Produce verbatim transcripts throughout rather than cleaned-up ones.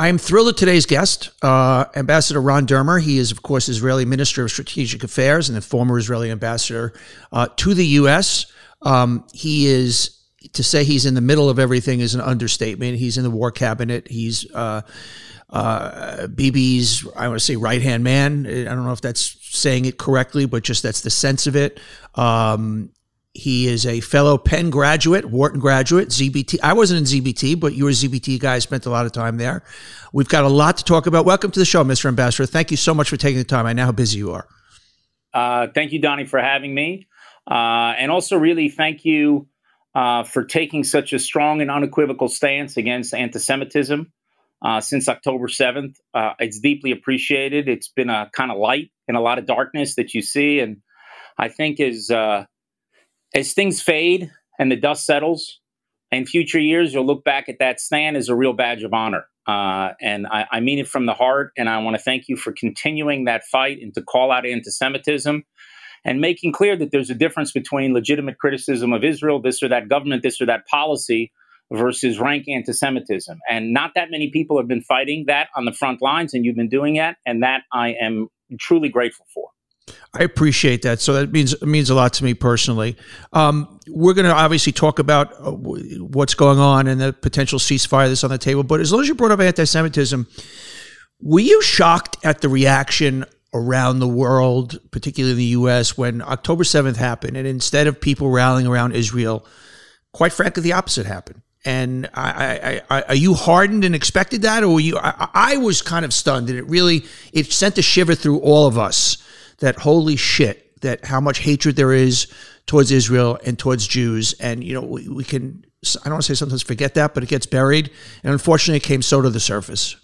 I am thrilled at today's guest, uh, Ambassador Ron Dermer. He is, of course, Israeli Minister of Strategic Affairs and the former Israeli ambassador uh, to the U S. Um, he is, to say he's in the middle of everything is an understatement. He's in the war cabinet. He's uh, uh, Bibi's, I want to say, right-hand man. I don't know if that's saying it correctly, but just that's the sense of it. Um, He is a fellow Penn graduate, Wharton graduate, Z B T. I wasn't in Z B T, but you were a Z B T guy. Spent a lot of time there. We've got a lot to talk about. Welcome to the show, Mister Ambassador. Thank you so much for taking the time. I know how busy you are. Uh, thank you, Donnie, for having me. Uh, and also really thank you uh, for taking such a strong and unequivocal stance against anti-Semitism uh, since October seventh. Uh, it's deeply appreciated. It's been a kind of light in a lot of darkness that you see. And I think as... Uh, As things fade and the dust settles in future years, you'll look back at that stand as a real badge of honor. Uh, and I, I mean it from the heart. And I want to thank you for continuing that fight and to call out anti-Semitism and making clear that there's a difference between legitimate criticism of Israel, this or that government, this or that policy, versus rank anti-Semitism. And not that many people have been fighting that on the front lines, and you've been doing that. And that I am truly grateful for. I appreciate that. So that means it means a lot to me personally. Um, we're going to obviously talk about uh, what's going on and the potential ceasefire that's on the table. But as long as you brought up anti-Semitism, were you shocked at the reaction around the world, particularly in the U S, when October seventh happened, and instead of people rallying around Israel, quite frankly, the opposite happened? And I, I, I, are you hardened and expected that, or were you? I, I was kind of stunned, and it really it sent a shiver through all of us. That holy shit, that how much hatred there is towards Israel and towards Jews. And, you know, we, we can, I don't want to say sometimes forget that, but it gets buried. And unfortunately, it came so to the surface.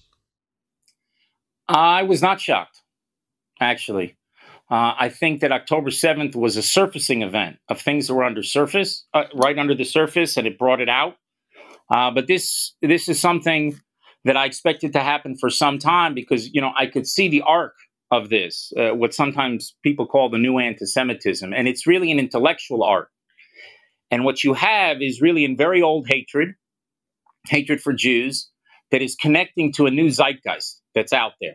I was not shocked, actually. Uh, I think that October seventh was a surfacing event of things that were under surface, uh, right under the surface, and it brought it out. Uh, but this this is something that I expected to happen for some time because, you know, I could see the arc of this, uh, what sometimes people call the new anti-Semitism. And it's really an intellectual art. And what you have is really in very old hatred, hatred for Jews, that is connecting to a new zeitgeist that's out there.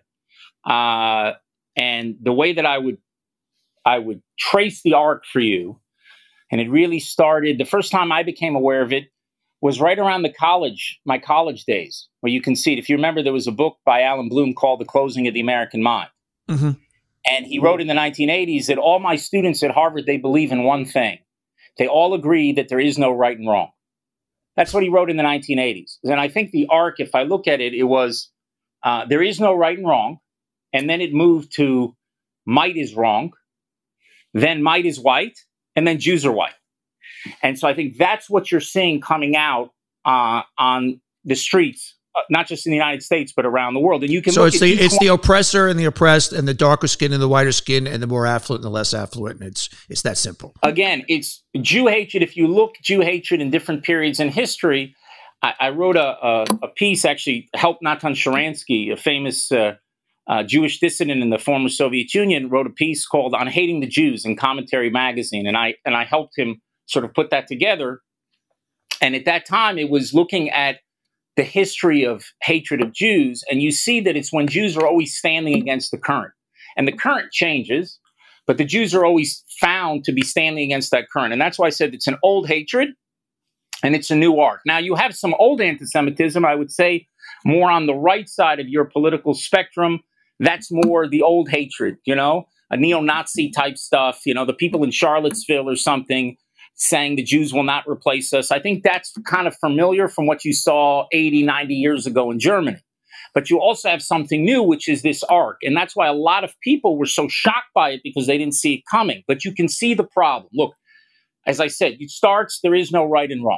Uh, and the way that I would, I would trace the arc for you, and it really started, the first time I became aware of it was right around the college, my college days, where you can see it. If you remember, there was a book by Alan Bloom called The Closing of the American Mind. Mm-hmm. And he wrote in the nineteen eighties that all my students at Harvard, they believe in one thing. They all agree that there is no right and wrong. That's what he wrote in the nineteen eighties. And I think the arc, if I look at it, it was uh, there is no right and wrong. And then it moved to might is wrong. Then might is white. And then Jews are white. And so I think that's what you're seeing coming out uh, on the streets. Uh, not just in the United States, but around the world. And you can so look it's at the each it's one. the oppressor and the oppressed, and the darker skin and the whiter skin, and the more affluent and the less affluent. And it's it's that simple. Again, it's Jew hatred. If you look Jew hatred in different periods in history, I, I wrote a, a, a piece, actually helped Natan Sharansky, a famous uh, uh, Jewish dissident in the former Soviet Union, wrote a piece called "On Hating the Jews" in Commentary Magazine, and I and I helped him sort of put that together. And at that time, it was looking at the history of hatred of Jews, and you see that it's when Jews are always standing against the current. And the current changes, but the Jews are always found to be standing against that current. And that's why I said it's an old hatred, and it's a new arc. Now, you have some old anti-Semitism, I would say, more on the right side of your political spectrum. That's more the old hatred, you know, a neo-Nazi type stuff, you know, the people in Charlottesville or something saying the Jews will not replace us. I think that's kind of familiar from what you saw eighty, ninety years ago in Germany. But you also have something new, which is this arc. And that's why a lot of people were so shocked by it, because they didn't see it coming. But you can see the problem. Look, as I said, it starts, there is no right and wrong.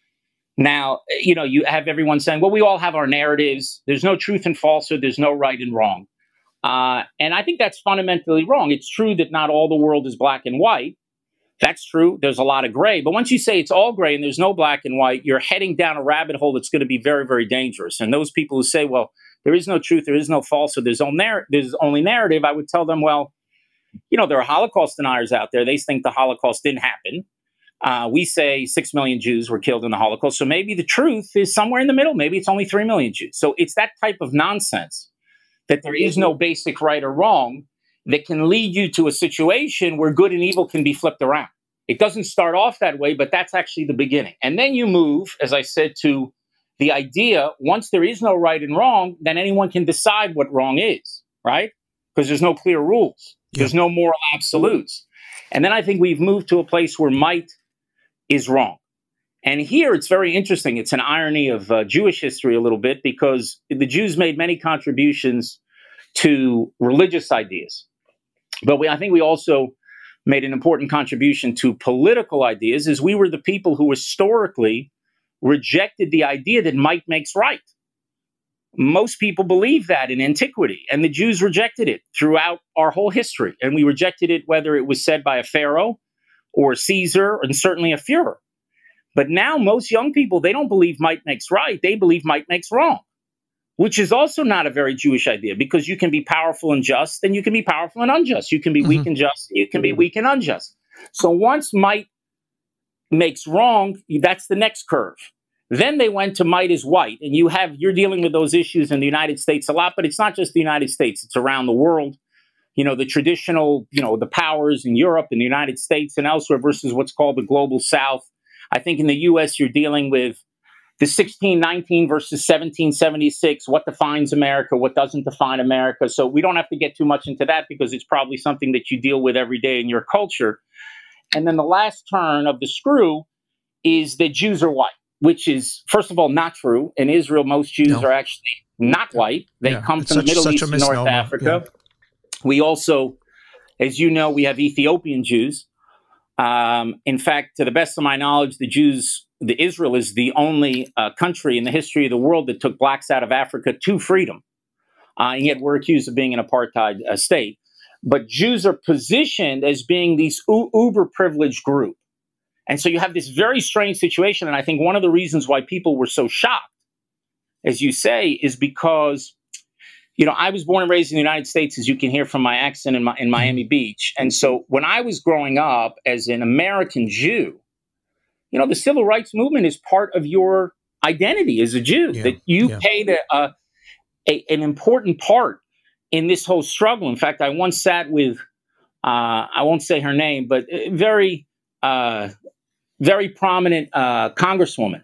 Now, you know, you have everyone saying, well, we all have our narratives. There's no truth and falsehood. There's no right and wrong. Uh, and I think that's fundamentally wrong. It's true that not all the world is black and white. That's true. There's a lot of gray. But once you say it's all gray and there's no black and white, you're heading down a rabbit hole that's going to be very, very dangerous. And those people who say, well, there is no truth, there is no falsehood, there's, no narr- there's only narrative, I would tell them, well, you know, there are Holocaust deniers out there. They think the Holocaust didn't happen. Uh, we say six million Jews were killed in the Holocaust. So maybe the truth is somewhere in the middle. Maybe it's only three million Jews. So it's that type of nonsense that there is no basic right or wrong that can lead you to a situation where good and evil can be flipped around. It doesn't start off that way, but that's actually the beginning. And then you move, as I said, to the idea, once there is no right and wrong, then anyone can decide what wrong is, right? Because there's no clear rules. Yeah. There's no moral absolutes. And then I think we've moved to a place where might is wrong. And here it's very interesting. It's an irony of uh, Jewish history a little bit, because the Jews made many contributions to religious ideas. But we, I think we also made an important contribution to political ideas, as we were the people who historically rejected the idea that might makes right. Most people believe that in antiquity, and the Jews rejected it throughout our whole history. And we rejected it whether it was said by a pharaoh or Caesar, and certainly a Führer. But now most young people, they don't believe might makes right. They believe might makes wrong, which is also not a very Jewish idea, because you can be powerful and just, and you can be powerful and unjust. You can be mm-hmm. weak and just, you can be weak and unjust. So once might makes wrong, that's the next curve. Then they went to might is white, and you have, you're dealing with those issues in the United States a lot, but it's not just the United States, it's around the world. You know, the traditional, you know, the powers in Europe and the United States and elsewhere versus what's called the global South. I think in the U S you're dealing with the sixteen nineteen versus seventeen seventy-six, what defines America, what doesn't define America. So we don't have to get too much into that, because it's probably something that you deal with every day in your culture. And then the last turn of the screw is that Jews are white, which is, first of all, not true. In Israel, most Jews no. are actually not white. They yeah, come from such, the Middle East and North Africa. Yeah. We also, as you know, we have Ethiopian Jews. Um, in fact, to the best of my knowledge, the Jews, the Israel is the only uh, country in the history of the world that took blacks out of Africa to freedom. Uh, and yet we're accused of being an apartheid uh, state. But Jews are positioned as being these u- uber privileged group. And so you have this very strange situation. And I think one of the reasons why people were so shocked, as you say, is because, you know, I was born and raised in the United States, as you can hear from my accent in, my, in Miami Beach. And so when I was growing up as an American Jew, you know, the civil rights movement is part of your identity as a Jew, yeah, that you yeah. played a, a, a, an important part in this whole struggle. In fact, I once sat with, uh, I won't say her name, but very, uh, very prominent uh, congresswoman,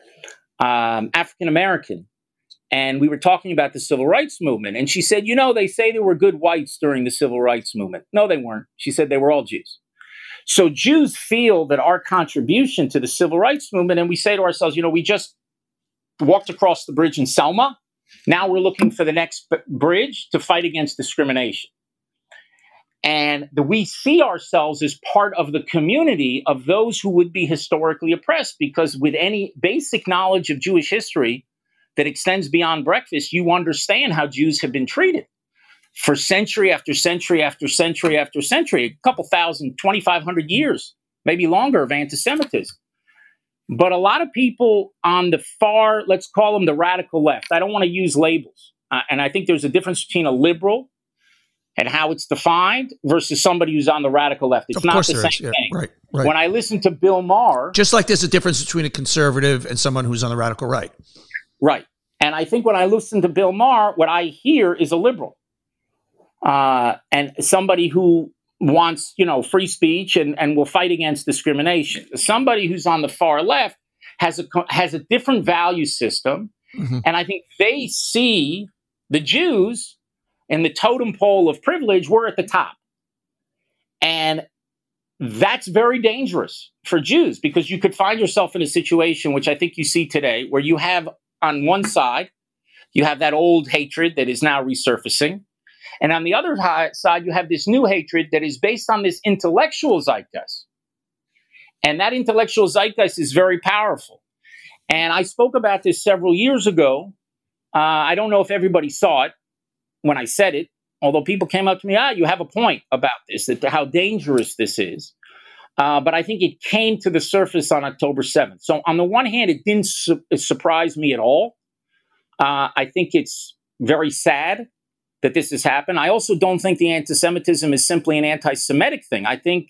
um, African-American. And we were talking about the civil rights movement. And she said, you know, they say there were good whites during the civil rights movement. No, they weren't. She said they were all Jews. So Jews feel that our contribution to the civil rights movement, and we say to ourselves, you know, we just walked across the bridge in Selma. Now we're looking for the next b- bridge to fight against discrimination. And the, we see ourselves as part of the community of those who would be historically oppressed, because with any basic knowledge of Jewish history that extends beyond breakfast, you understand how Jews have been treated for century after century after century after century, a couple thousand, twenty-five hundred years, maybe longer of anti-Semitism. But a lot of people on the far, let's call them the radical left, I don't want to use labels. Uh, and I think there's a difference between a liberal and how it's defined versus somebody who's on the radical left. It's not the same yeah, thing. Right, right. When I listen to Bill Maher... Just like there's a difference between a conservative and someone who's on the radical right. Right. And I think when I listen to Bill Maher, what I hear is a liberal. Uh, and somebody who wants, you know, free speech and, and will fight against discrimination. Somebody who's on the far left has a, has a different value system. Mm-hmm. And I think they see the Jews in the totem pole of privilege, we're at the top. And that's very dangerous for Jews, because you could find yourself in a situation, which I think you see today, where you have on one side, you have that old hatred that is now resurfacing. And on the other side, you have this new hatred that is based on this intellectual zeitgeist. And that intellectual zeitgeist is very powerful. And I spoke about this several years ago. Uh, I don't know if everybody saw it when I said it, although people came up to me, ah, you have a point about this, that how dangerous this is. Uh, but I think it came to the surface on October seventh. So on the one hand, it didn't su- surprise me at all. Uh, I think it's very sad that this has happened. I also don't think the anti-Semitism is simply an anti-Semitic thing. I think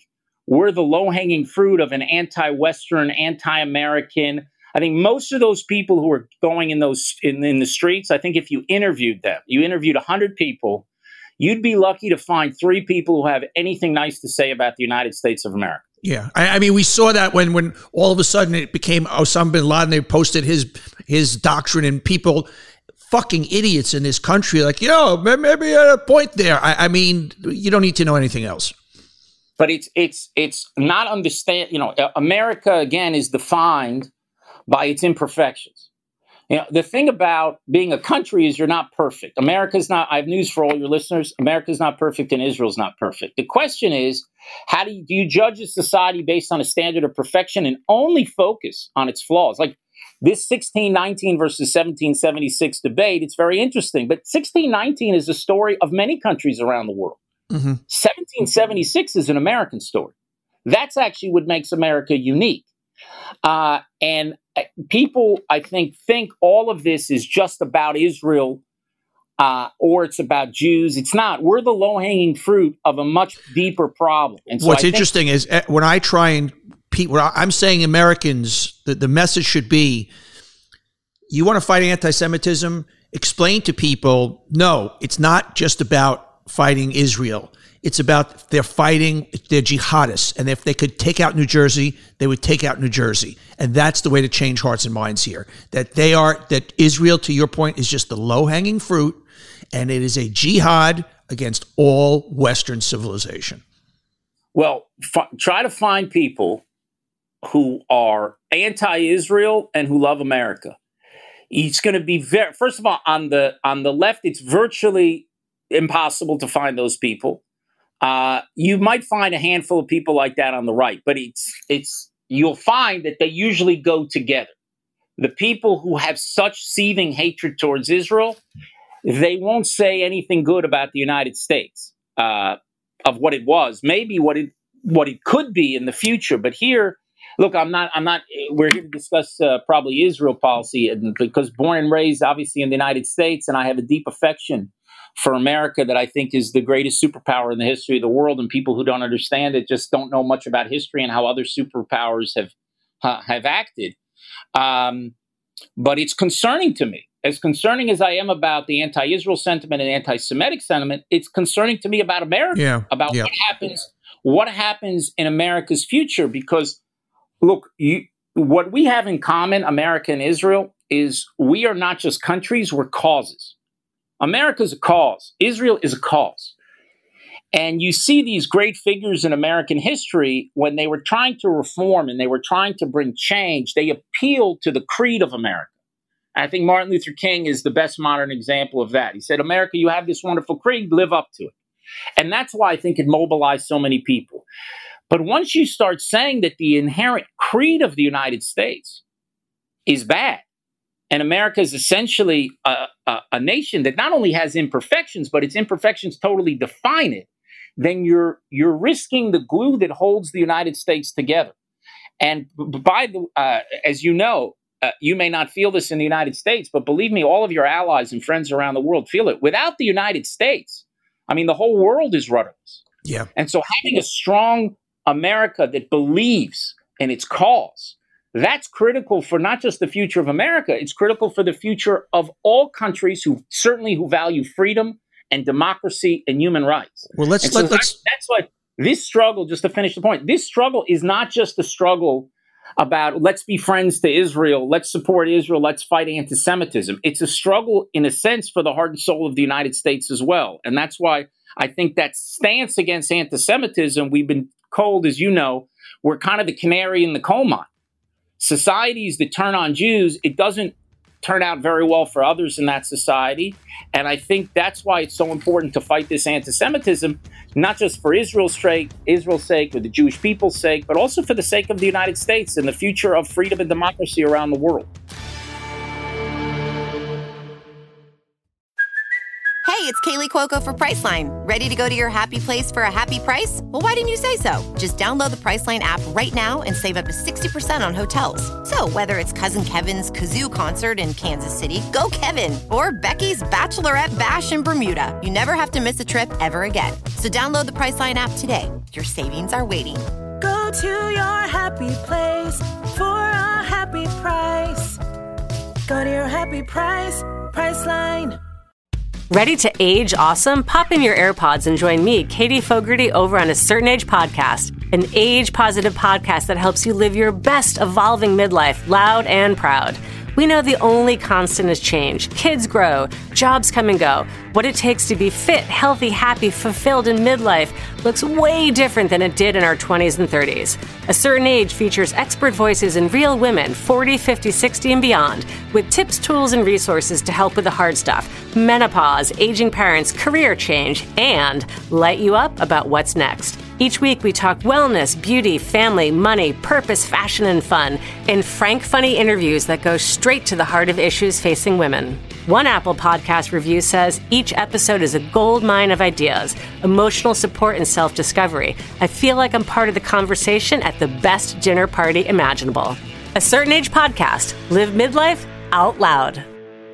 we're the low-hanging fruit of an anti-Western, anti-American. I think most of those people who are going in those in, in the streets, I think if you interviewed them, you interviewed one hundred people, you'd be lucky to find three people who have anything nice to say about the United States of America. Yeah, I, I mean, we saw that when, when all of a sudden it became Osama bin Laden. They posted his his doctrine, and people, fucking idiots in this country, like, you know, maybe you had a point there. I, I mean, you don't need to know anything else. But it's it's it's not understand. You know, America again is defined by its imperfections. You know, the thing about being a country is you're not perfect. America's not. I have news for all your listeners. America's not perfect, and Israel's not perfect. The question is, how do you, do you judge a society based on a standard of perfection and only focus on its flaws? Like this sixteen nineteen versus seventeen seventy-six debate, it's very interesting. But sixteen nineteen is a story of many countries around the world. Mm-hmm. seventeen seventy-six is an American story. That's actually what makes America unique. Uh, and people, I think, think all of this is just about Israel uh, or it's about Jews. It's not. We're the low-hanging fruit of a much deeper problem. And so What's I interesting is when I try and people, I'm saying Americans, the, the message should be, you want to fight anti-Semitism? Explain to people, no, it's not just about fighting Israel. It's about they're fighting, they're jihadists. And if they could take out New Jersey, they would take out New Jersey. And that's the way to change hearts and minds here. That they are, that Israel, to your point, is just the low-hanging fruit. And it is a jihad against all Western civilization. Well, f- try to find people who are anti-Israel and who love America. It's going to be very, first of all, on the on the left, it's virtually impossible to find those people. Uh, you might find a handful of people like that on the right, but it's it's you'll find that they usually go together. The people who have such seething hatred towards Israel, they won't say anything good about the United States uh, of what it was, maybe what it what it could be in the future. But here, look, I'm not I'm not. We're here to discuss uh, probably Israel policy, and because born and raised, obviously, in the United States, and I have a deep affection for America that I think is the greatest superpower in the history of the world. And people who don't understand it just don't know much about history and how other superpowers have uh, have acted. Um, but it's concerning to me. As concerning as I am about the anti-Israel sentiment and anti-Semitic sentiment, it's concerning to me about America, yeah, about yeah. what happens, what happens in America's future. Because, look, you, what we have in common, America and Israel, is we are not just countries, we're causes. America is a cause. Israel is a cause. And you see these great figures in American history, when they were trying to reform and they were trying to bring change, they appealed to the creed of America. I think Martin Luther King is the best modern example of that. He said, America, you have this wonderful creed, live up to it. And that's why I think it mobilized so many people. But once you start saying that the inherent creed of the United States is bad, and America is essentially a, a, a nation that not only has imperfections, but its imperfections totally define it, then you're you're risking the glue that holds the United States together. And by the, uh, as you know, uh, you may not feel this in the United States, but believe me, all of your allies and friends around the world feel it. Without the United States, I mean, the whole world is rudderless. Yeah. And so having a strong America that believes in its cause, that's critical for not just the future of America. It's critical for the future of all countries who certainly who value freedom and democracy and human rights. Well, let's so let, let's. That's why this struggle. Just to finish the point, this struggle is not just a struggle about let's be friends to Israel, let's support Israel, let's fight anti-Semitism. It's a struggle, in a sense, for the heart and soul of the United States as well. And that's why I think that stance against anti-Semitism, we've been told, as you know, we're kind of the canary in the coal mine. Societies that turn on Jews, it doesn't turn out very well for others in that society. And I think that's why it's so important to fight this anti-Semitism, not just for Israel's sake, Israel's sake, or the Jewish people's sake, but also for the sake of the United States and the future of freedom and democracy around the world. Hey, it's Kaylee Cuoco for Priceline. Ready to go to your happy place for a happy price? Well, why didn't you say so? Just download the Priceline app right now and save up to sixty percent on hotels. So whether it's Cousin Kevin's Kazoo Concert in Kansas City, go Kevin, or Becky's Bachelorette Bash in Bermuda, you never have to miss a trip ever again. So download the Priceline app today. Your savings are waiting. Go Go to your happy place for a happy price. Go to your happy price, Priceline. Ready to age awesome? Pop in your AirPods and join me, Katie Fogarty, over on A Certain Age Podcast, an age-positive podcast that helps you live your best evolving midlife loud and proud. We know the only constant is change. Kids grow, jobs come and go. What it takes to be fit, healthy, happy, fulfilled in midlife looks way different than it did in our twenties and thirties. A Certain Age features expert voices and real women, forty, fifty, sixty, and beyond, with tips, tools, and resources to help with the hard stuff, menopause, aging parents, career change, and light you up about what's next. Each week, we talk wellness, beauty, family, money, purpose, fashion, and fun in frank, funny interviews that go straight to the heart of issues facing women. One Apple Podcast review says, each episode is a gold mine of ideas, emotional support, and self-discovery. I feel like I'm part of the conversation at the best dinner party imaginable. A Certain Age Podcast. Live midlife out loud.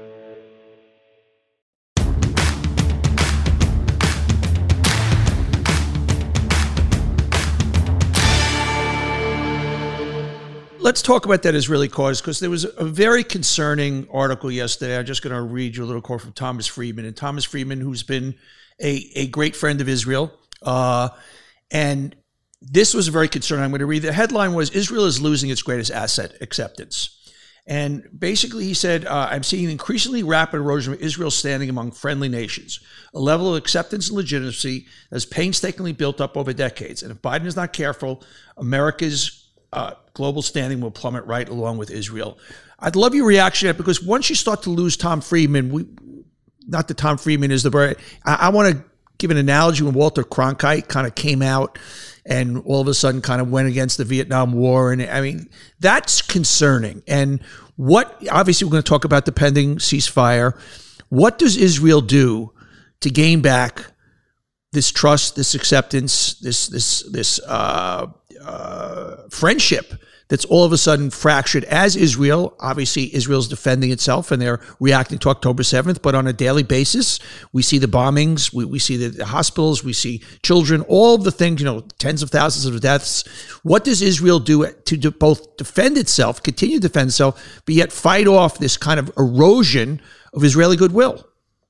Let's talk about that Israeli cause, because there was a very concerning article yesterday. I'm just going to read you a little quote from Thomas Friedman. And Thomas Friedman, who's been a, a great friend of Israel. Uh, and this was very concerning. I'm going to read. The headline was, Israel is losing its greatest asset, acceptance. And basically he said, uh, I'm seeing an increasingly rapid erosion of Israel's standing among friendly nations, a level of acceptance and legitimacy that has painstakingly built up over decades. And if Biden is not careful, America's Uh, global standing will plummet right along with Israel. I'd love your reaction to that, because once you start to lose Tom Friedman, we, not that Tom Friedman is the very, I, I want to give an analogy when Walter Cronkite kind of came out and all of a sudden kind of went against the Vietnam War. And I mean, that's concerning. And what, obviously we're going to talk about the pending ceasefire. What does Israel do to gain back this trust, this acceptance, this, this, this, uh, Uh, friendship that's all of a sudden fractured as Israel, obviously Israel's defending itself and they're reacting to October seventh, but on a daily basis, we see the bombings, we, we see the, the hospitals, we see children, all of the things, you know, tens of thousands of deaths. What does Israel do to do both defend itself, continue to defend itself, but yet fight off this kind of erosion of Israeli goodwill?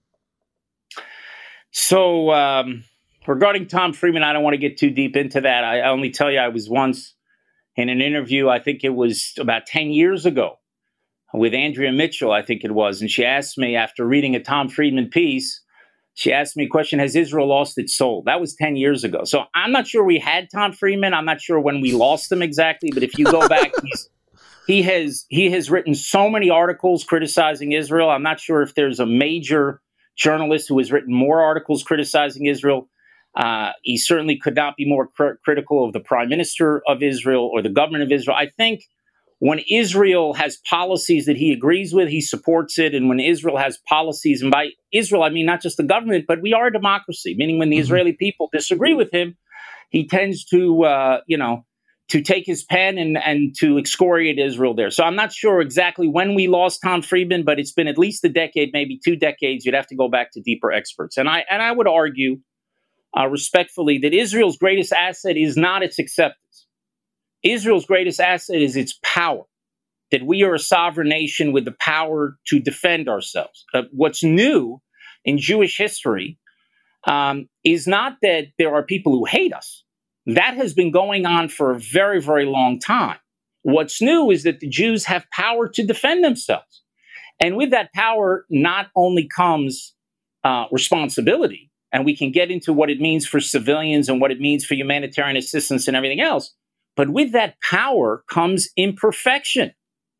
So, um, regarding Tom Friedman, I don't want to get too deep into that. I only tell you I was once in an interview, I think it was about ten years ago, with Andrea Mitchell, I think it was. And she asked me, after reading a Tom Friedman piece, she asked me a question, has Israel lost its soul? That was ten years ago. So I'm not sure we had Tom Friedman. I'm not sure when we lost him exactly. But if you go back, he's, he has he has written so many articles criticizing Israel. I'm not sure if there's a major journalist who has written more articles criticizing Israel. Uh, he certainly could not be more cr- critical of the prime minister of Israel or the government of Israel. I think when Israel has policies that he agrees with, he supports it. And when Israel has policies, and by Israel, I mean not just the government, but we are a democracy, meaning when the mm-hmm. Israeli people disagree with him, he tends to, uh, you know, to take his pen and, and to excoriate Israel there. So I'm not sure exactly when we lost Tom Friedman, but it's been at least a decade, maybe two decades. You'd have to go back to deeper experts. And I and I would argue Uh, respectfully, that Israel's greatest asset is not its acceptance. Israel's greatest asset is its power, that we are a sovereign nation with the power to defend ourselves. Uh, what's new in Jewish history um, is not that there are people who hate us. That has been going on for a very, very long time. What's new is that the Jews have power to defend themselves. And with that power not only comes uh, responsibility, and we can get into what it means for civilians and what it means for humanitarian assistance and everything else. But with that power comes imperfection.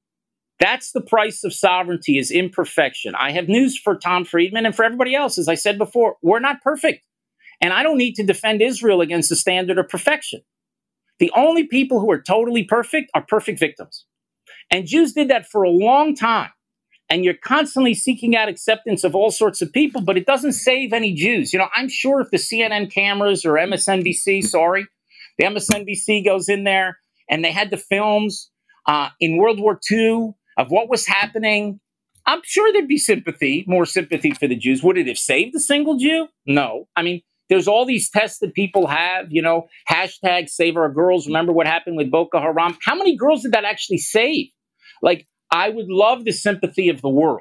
That's the price of sovereignty, is imperfection. I have news for Tom Friedman and for everybody else. As I said before, we're not perfect. And I don't need to defend Israel against the standard of perfection. The only people who are totally perfect are perfect victims. And Jews did that for a long time. And you're constantly seeking out acceptance of all sorts of people, but it doesn't save any Jews. You know, I'm sure if the C N N cameras or M S N B C, sorry, the M S N B C goes in there and they had the films uh, in World War Two of what was happening, I'm sure there'd be sympathy, more sympathy for the Jews. Would it have saved a single Jew? No. I mean, There's all these tests that people have, you know, hashtag save our girls. Remember what happened with Boko Haram? How many girls did that actually save? Like, I would love the sympathy of the world.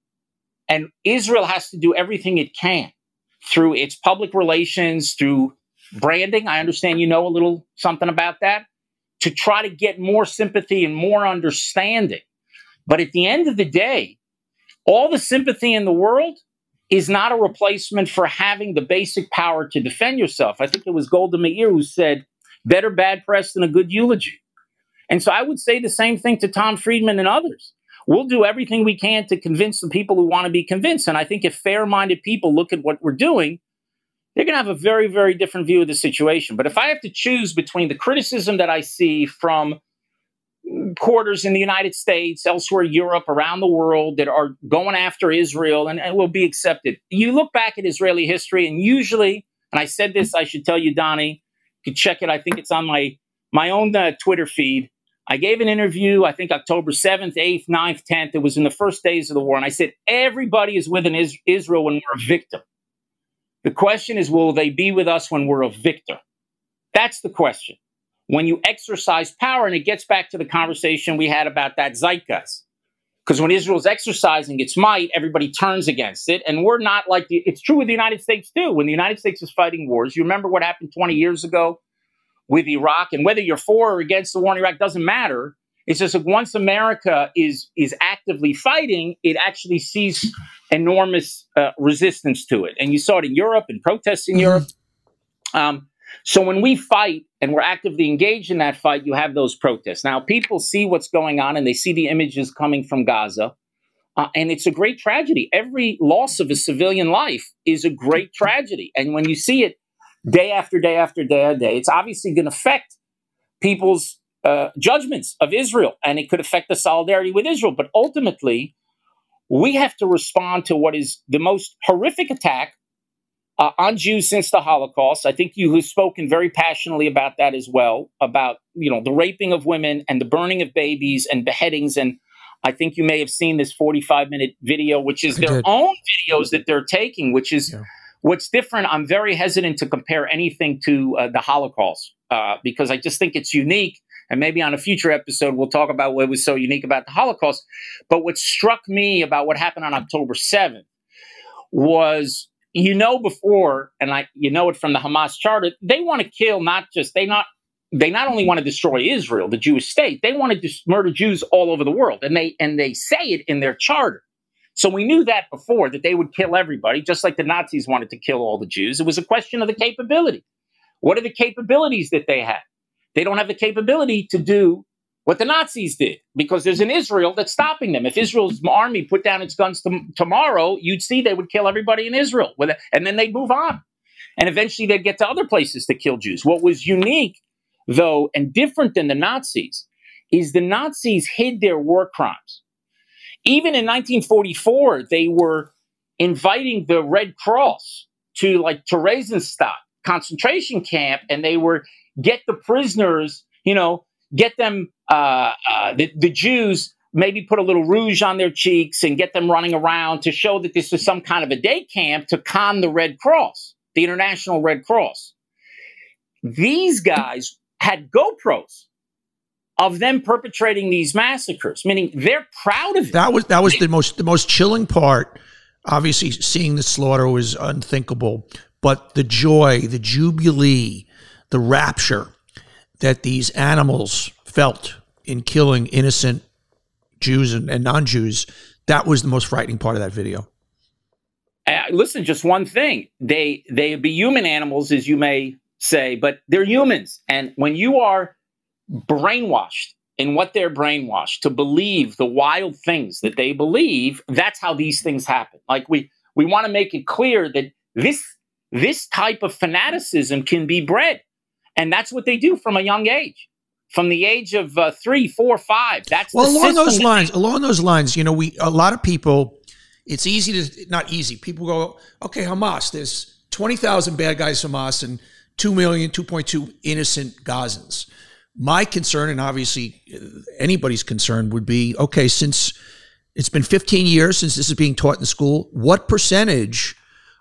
And Israel has to do everything it can through its public relations, through branding. I understand you know a little something about that, to try to get more sympathy and more understanding. But at the end of the day, all the sympathy in the world is not a replacement for having the basic power to defend yourself. I think it was Golda Meir who said, better bad press than a good eulogy. And so I would say the same thing to Tom Friedman and others. We'll do everything we can to convince the people who want to be convinced. And I think if fair-minded people look at what we're doing, they're going to have a very, very different view of the situation. But if I have to choose between the criticism that I see from quarters in the United States, elsewhere, Europe, around the world that are going after Israel and, and will be accepted. You look back at Israeli history and usually, and I said this, I should tell you, Donnie, you can check it. I think it's on my, my own uh, Twitter feed. I gave an interview, I think October seventh, eighth, ninth, tenth. It was in the first days of the war. And I said, everybody is with an is- Israel when we're a victim. The question is, will they be with us when we're a victor? That's the question. When you exercise power, and it gets back to the conversation we had about that zeitgeist. Because when Israel's exercising its might, everybody turns against it. And we're not like, the, it's true with the United States too. When the United States is fighting wars, you remember what happened twenty years ago with Iraq? And whether you're for or against the war in Iraq doesn't matter. It's just that once America is, is actively fighting, it actually sees enormous uh, resistance to it. And you saw it in Europe and protests in mm-hmm. Europe. Um, So when we fight and we're actively engaged in that fight, you have those protests. Now, people see what's going on and they see the images coming from Gaza. Uh, and it's a great tragedy. Every loss of a civilian life is a great tragedy. And when you see it day after day after day after day, it's obviously going to affect people's uh, judgments of Israel. And it could affect the solidarity with Israel. But ultimately, we have to respond to what is the most horrific attack Uh, on Jews since the Holocaust. I think you have spoken very passionately about that as well, about, you know, the raping of women and the burning of babies and beheadings. And I think you may have seen this forty-five minute video, which is I their did. own videos that they're taking, which is yeah. what's different. I'm very hesitant to compare anything to uh, the Holocaust uh, because I just think it's unique. And maybe on a future episode, we'll talk about what was so unique about the Holocaust. But what struck me about what happened on October seventh was, you know, before, and I, you know it from the Hamas charter, they want to kill not just, they not, they not only want to destroy Israel, the Jewish state, they want to dis- murder Jews all over the world. And they, and they say it in their charter. So we knew that before, that they would kill everybody, just like the Nazis wanted to kill all the Jews. It was a question of the capability. What are the capabilities that they have? They don't have the capability to do what the Nazis did, because there's an Israel that's stopping them. If Israel's army put down its guns to, tomorrow, you'd see they would kill everybody in Israel, with it, and then they'd move on. And eventually they'd get to other places to kill Jews. What was unique, though, and different than the Nazis, is the Nazis hid their war crimes. Even in nineteen forty-four, they were inviting the Red Cross to, like, Theresienstadt concentration camp, and they were get the prisoners, you know, get them, uh, uh, the, the Jews, maybe put a little rouge on their cheeks and get them running around to show that this was some kind of a day camp to con the Red Cross, the International Red Cross. These guys had GoPros of them perpetrating these massacres, meaning they're proud of it. That was that was the most the most chilling part. Obviously, seeing the slaughter was unthinkable, but the joy, the jubilee, the rapture that these animals felt in killing innocent Jews and, and non-Jews, that was the most frightening part of that video. Uh, listen, just one thing. They they be human animals, as you may say, but they're humans. And when you are brainwashed in what they're brainwashed to believe the wild things that they believe, that's how these things happen. Like we we want to make it clear that this this type of fanaticism can be bred. And that's what they do from a young age, from the age of uh, three, four, five. That's well, the along those system. lines. Along those lines, you know, we a lot of people. It's easy to not easy. People go, okay, Hamas. There's twenty thousand bad guys, Hamas, and two million, two point two innocent Gazans. My concern, and obviously anybody's concern, would be okay. Since it's been fifteen years since this is being taught in school, what percentage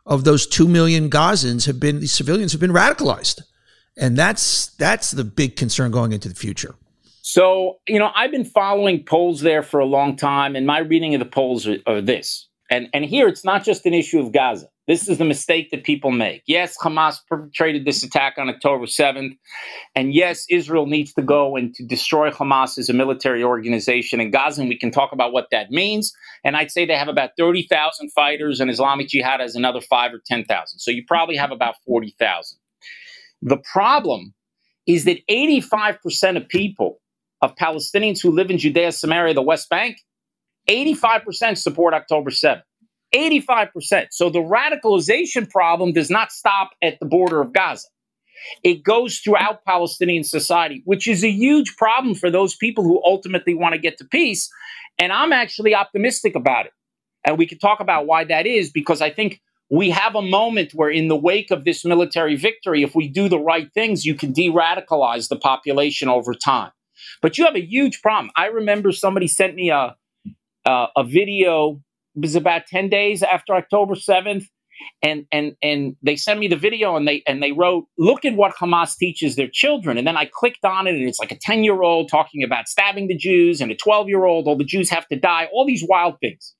of those two million Gazans have been, these civilians have been radicalized. And that's that's the big concern going into the future. So, you know, I've been following polls there for a long time, and my reading of the polls are, are this. And, and here, it's not just an issue of Gaza. This is the mistake that people make. Yes, Hamas perpetrated this attack on October seventh. And yes, Israel needs to go and to destroy Hamas as a military organization in Gaza. And we can talk about what that means. And I'd say they have about thirty thousand fighters, and Islamic Jihad has another five or ten thousand. So you probably have about forty thousand. The problem is that eighty-five percent of people, of Palestinians who live in Judea, Samaria, the West Bank, eighty-five percent support October seventh. eighty-five percent. So the radicalization problem does not stop at the border of Gaza. It goes throughout Palestinian society, which is a huge problem for those people who ultimately want to get to peace. And I'm actually optimistic about it. And we can talk about why that is, because I think we have a moment where in the wake of this military victory, if we do the right things, you can de-radicalize the population over time. But you have a huge problem. I remember somebody sent me a, a, a video. It was about ten days after October seventh. And, and, and they sent me the video and they, and they wrote, look at what Hamas teaches their children. And then I clicked on it and it's like a ten year old talking about stabbing the Jews, and a twelve year old, all the Jews have to die, all these wild things.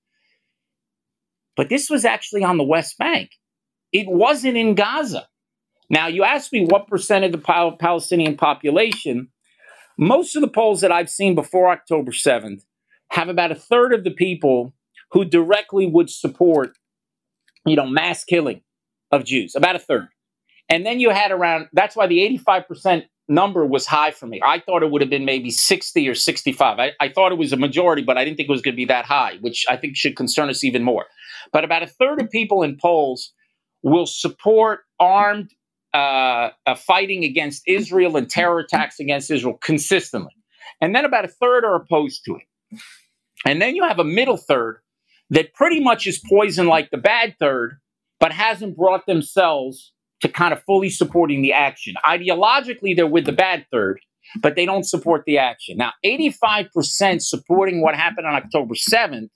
But this was actually on the West Bank. It wasn't in Gaza. Now, you asked me what percent of the pal- Palestinian population. Most of the polls that I've seen before October seventh have about a third of the people who directly would support, you know, mass killing of Jews, about a third. And then you had around, that's why the eighty-five percent number was high for me. I thought it would have been maybe sixty or sixty-five. I, I thought it was a majority, but I didn't think it was going to be that high, which I think should concern us even more. But about a third of people in polls will support armed uh, uh, fighting against Israel and terror attacks against Israel consistently. And then about a third are opposed to it. And then you have a middle third that pretty much is poisoned like the bad third, but hasn't brought themselves to kind of fully supporting the action. Ideologically, they're with the bad third, but they don't support the action. Now, eighty-five percent supporting what happened on October seventh,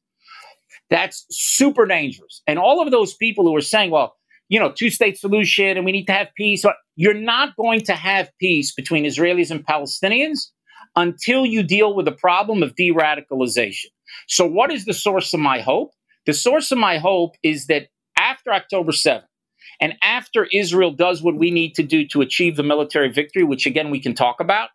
that's super dangerous. And all of those people who are saying, well, you know, two-state solution and we need to have peace, you're not going to have peace between Israelis and Palestinians until you deal with the problem of de-radicalization. So what is the source of my hope? The source of my hope is that after October seventh, and after Israel does what we need to do to achieve the military victory, which again we can talk about,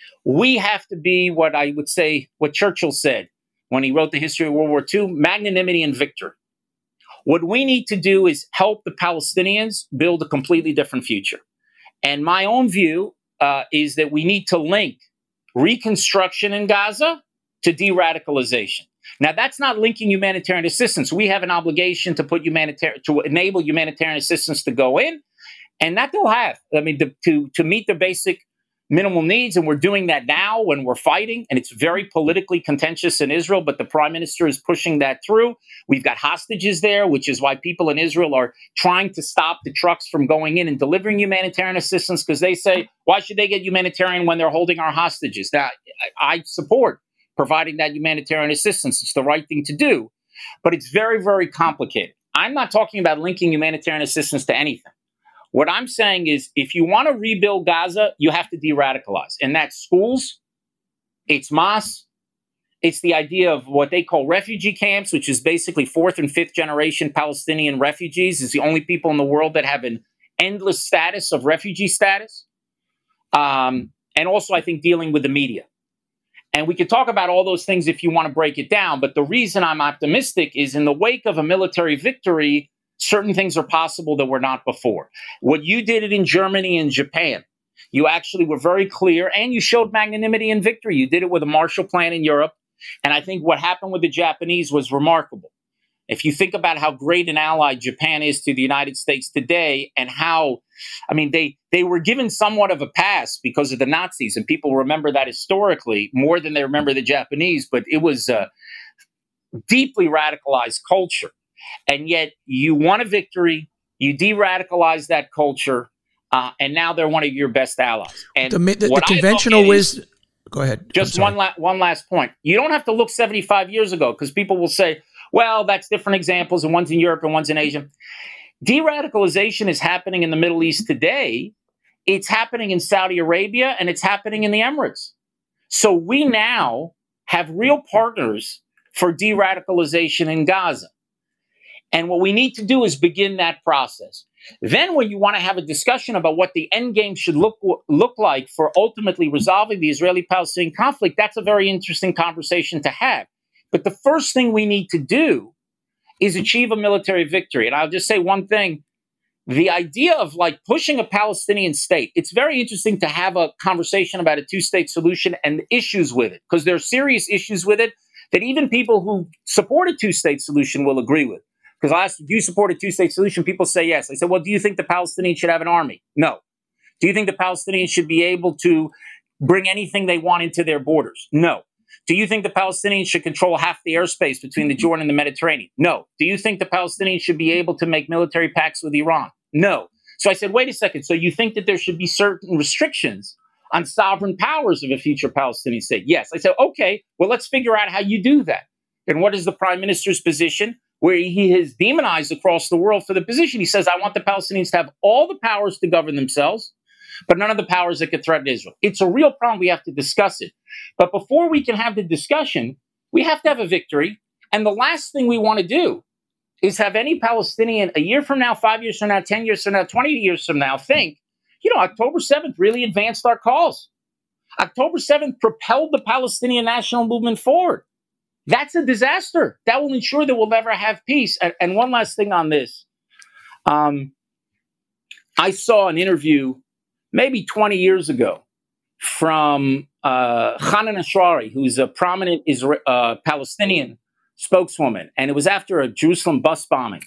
we have to be what I would say, what Churchill said when he wrote the history of World War Two, magnanimity and victory. What we need to do is help the Palestinians build a completely different future. And my own view uh, is that we need to link reconstruction in Gaza to de-radicalization. Now, that's not linking humanitarian assistance. We have an obligation to put humanitarian, to enable humanitarian assistance to go in, and that they'll have. I mean, to, to, to meet their basic minimal needs, and we're doing that now when we're fighting, and it's very politically contentious in Israel, but the prime minister is pushing that through. We've got hostages there, which is why people in Israel are trying to stop the trucks from going in and delivering humanitarian assistance, because they say, why should they get humanitarian when they're holding our hostages? Now, I, I support providing that humanitarian assistance. It's the right thing to do, but it's very, very complicated. I'm not talking about linking humanitarian assistance to anything. What I'm saying is, if you want to rebuild Gaza, you have to de-radicalize. And that's schools, it's mosques, it's the idea of what they call refugee camps, which is basically fourth and fifth generation Palestinian refugees. It's the only people in the world that have an endless status of refugee status. Um, and also, I think, dealing with the media. And we could talk about all those things if you want to break it down. But the reason I'm optimistic is in the wake of a military victory, certain things are possible that were not before. What you did it in Germany and Japan, you actually were very clear and you showed magnanimity and victory. You did it with a Marshall Plan in Europe. And I think what happened with the Japanese was remarkable. If you think about how great an ally Japan is to the United States today and how, I mean, they, they were given somewhat of a pass because of the Nazis, and people remember that historically more than they remember the Japanese, but it was a deeply radicalized culture. And yet you won a victory, you de-radicalized that culture, uh, and now they're one of your best allies. And the, the, the conventional wisdom. Go ahead. Just one, la- one last point. You don't have to look seventy-five years ago because people will say, well, that's different examples, and one's in Europe and one's in Asia. De-radicalization is happening in the Middle East today. It's happening in Saudi Arabia, and it's happening in the Emirates. So we now have real partners for de-radicalization in Gaza. And what we need to do is begin that process. Then when you want to have a discussion about what the end game should look, look like for ultimately resolving the Israeli-Palestinian conflict, that's a very interesting conversation to have. But the first thing we need to do is achieve a military victory. And I'll just say one thing. The idea of like pushing a Palestinian state, it's very interesting to have a conversation about a two-state solution and issues with it, because there are serious issues with it that even people who support a two-state solution will agree with. Because I asked, do you support a two-state solution? People say yes. I said, well, do you think the Palestinians should have an army? No. Do you think the Palestinians should be able to bring anything they want into their borders? No. Do you think the Palestinians should control half the airspace between the Jordan and the Mediterranean? No. Do you think the Palestinians should be able to make military pacts with Iran? No. So I said, wait a second. So you think that there should be certain restrictions on sovereign powers of a future Palestinian state? Yes. I said, okay, well, let's figure out how you do that. And what is the prime minister's position? Where he has demonized across the world for the position. He says, I want the Palestinians to have all the powers to govern themselves, but none of the powers that could threaten Israel. It's a real problem. We have to discuss it. But before we can have the discussion, we have to have a victory. And the last thing we want to do is have any Palestinian a year from now, five years from now, ten years from now, twenty years from now think, you know, October seventh really advanced our cause. October seventh propelled the Palestinian national movement forward. That's a disaster. That will ensure that we'll never have peace. And, and one last thing on this. Um, I saw an interview maybe twenty years ago from uh, Hanan Ashrawi, who's a prominent Isra- uh, Palestinian spokeswoman. And it was after a Jerusalem bus bombing.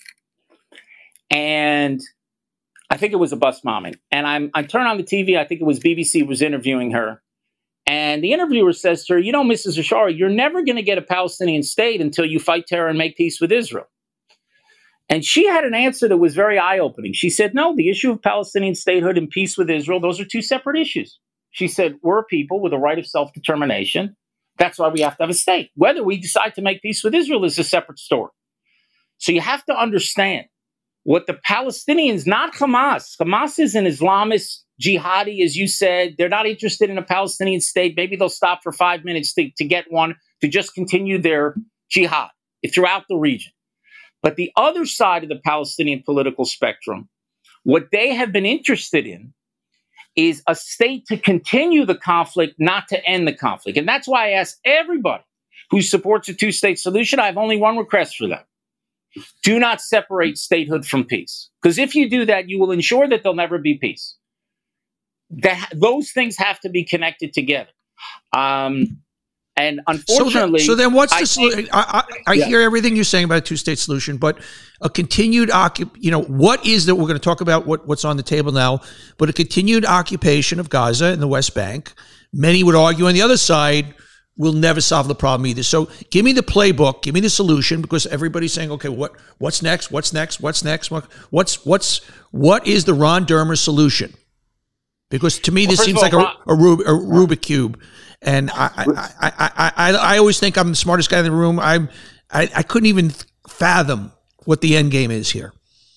And I think it was a bus bombing. And I'm, I turned on the T V. I think it was B B C was interviewing her. And the interviewer says to her, you know, Missus Ashrawi, you're never going to get a Palestinian state until you fight terror and make peace with Israel. And she had an answer that was very eye-opening. She said, no, the issue of Palestinian statehood and peace with Israel, those are two separate issues. She said, we're a people with a right of self-determination. That's why we have to have a state. Whether we decide to make peace with Israel is a separate story. So you have to understand what the Palestinians, not Hamas. Hamas is an Islamist jihadi, as you said. They're not interested in a Palestinian state. Maybe they'll stop for five minutes to, to get one, to just continue their jihad throughout the region. But the other side of the Palestinian political spectrum, what they have been interested in is a state to continue the conflict, not to end the conflict. And that's why I ask everybody who supports a two-state solution, I have only one request for them. Do not separate statehood from peace. Because if you do that, you will ensure that there'll never be peace. That, those things have to be connected together. Um, and unfortunately... So, the, so then what's I the solution? I, I, I yeah. hear everything you're saying about a two-state solution, but a continued occup- you know, what is that? We're going to talk about what, what's on the table now, but a continued occupation of Gaza and the West Bank. Many would argue on the other side will never solve the problem either. So give me the playbook, give me the solution, because everybody's saying, okay, what what's next? What's next? What's next? What, what's what's what is the Ron Dermer solution? Because to me, this well, seems all, like Ron, a, a, Rub, a Rubik cube, and I I, I I I I always think I'm the smartest guy in the room. I'm I, I couldn't even fathom what the end game is here.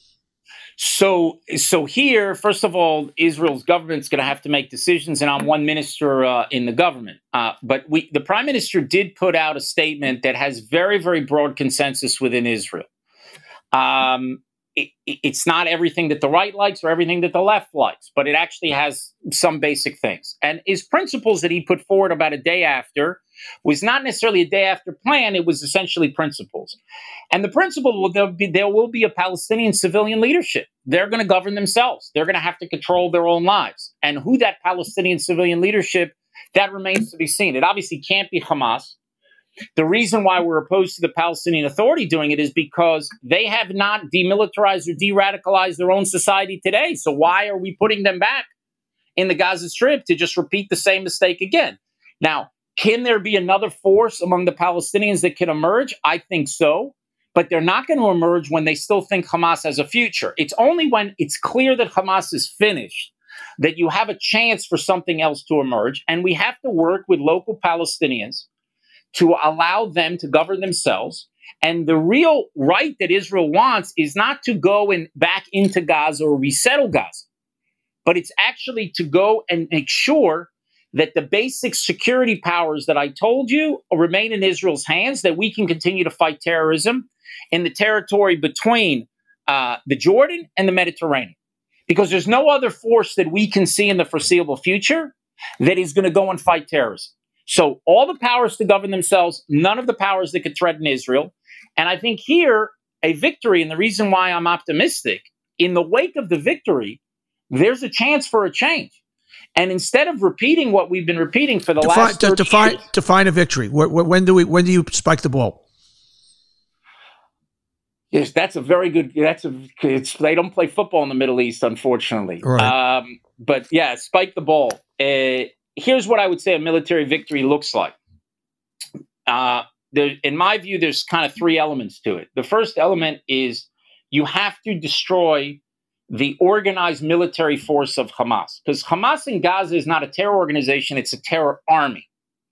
So, so here, first of all, Israel's government's going to have to make decisions, and I'm one minister uh, in the government. Uh, but we, the prime minister did put out a statement that has very, very broad consensus within Israel. Um, it, it's not everything that the right likes or everything that the left likes, but it actually has some basic things. And his principles that he put forward about a day after was not necessarily a day after plan. It was essentially principles. And the principle will there be there will be a Palestinian civilian leadership. They're going to govern themselves. They're going to have to control their own lives. And who that Palestinian civilian leadership, that remains to be seen. It obviously can't be Hamas. The reason why we're opposed to the Palestinian Authority doing it is because they have not demilitarized or de-radicalized their own society today. So why are we putting them back in the Gaza Strip to just repeat the same mistake again? Now, can there be another force among the Palestinians that can emerge? I think so. But they're not going to emerge when they still think Hamas has a future. It's only when it's clear that Hamas is finished that you have a chance for something else to emerge. And we have to work with local Palestinians to allow them to govern themselves. And the real right that Israel wants is not to go and back into Gaza or resettle Gaza, but it's actually to go and make sure that the basic security powers that I told you remain in Israel's hands, that we can continue to fight terrorism in the territory between uh, the Jordan and the Mediterranean. Because there's no other force that we can see in the foreseeable future that is going to go and fight terrorism. So all the powers to govern themselves, none of the powers that could threaten Israel. And I think here, a victory, and the reason why I'm optimistic, in the wake of the victory, there's a chance for a change. And instead of repeating what we've been repeating for the define, last thirty define, years, define a victory. When do we? When do you spike the ball? Yes, that's a very good. That's a. It's, they don't play football in the Middle East, unfortunately. Right. Um, but yeah, spike the ball. Uh, here's what I would say a military victory looks like. Uh, there, in my view, there's kind of three elements to it. The first element is you have to destroy the organized military force of Hamas, because Hamas in Gaza is not a terror organization; it's a terror army,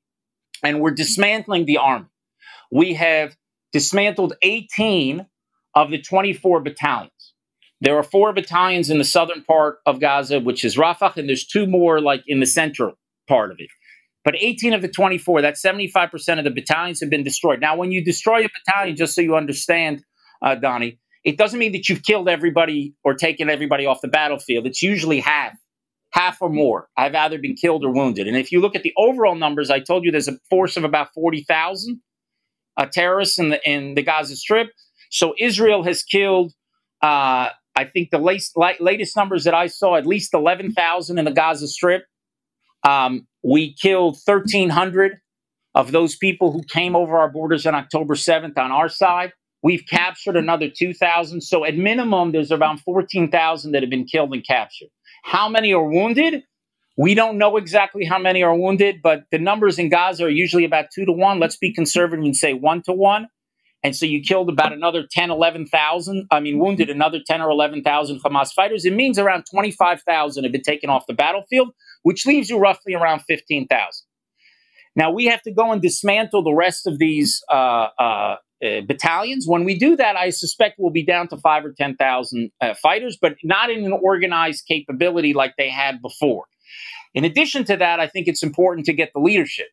and we're dismantling the army. We have dismantled eighteen of the twenty-four battalions. There are four battalions in the southern part of Gaza, which is Rafah, and there's two more like in the central part of it. But eighteen of the twenty-four, that's seventy-five percent of the battalions have been destroyed. Now, when you destroy a battalion, just so you understand, uh, Donnie, it doesn't mean that you've killed everybody or taken everybody off the battlefield. It's usually half, half or more have either been killed or wounded. And if you look at the overall numbers, I told you there's a force of about forty thousand uh, terrorists in the, in the Gaza Strip. So Israel has killed, uh, I think the latest, latest numbers that I saw, at least eleven thousand in the Gaza Strip. Um, we killed thirteen hundred of those people who came over our borders on October seventh on our side. We've captured another two thousand. So at minimum, there's around fourteen thousand that have been killed and captured. How many are wounded? We don't know exactly how many are wounded, but the numbers in Gaza are usually about two to one. Let's be conservative and say one to one. And so you killed about another ten, eleven thousand. I mean, wounded another ten or eleven thousand Hamas fighters. It means around twenty-five thousand have been taken off the battlefield, which leaves you roughly around fifteen thousand. Now, we have to go and dismantle the rest of these uh, uh, uh, battalions. When we do that, I suspect we'll be down to five or ten thousand uh, fighters, but not in an organized capability like they had before. In addition to that, I think it's important to get the leadership.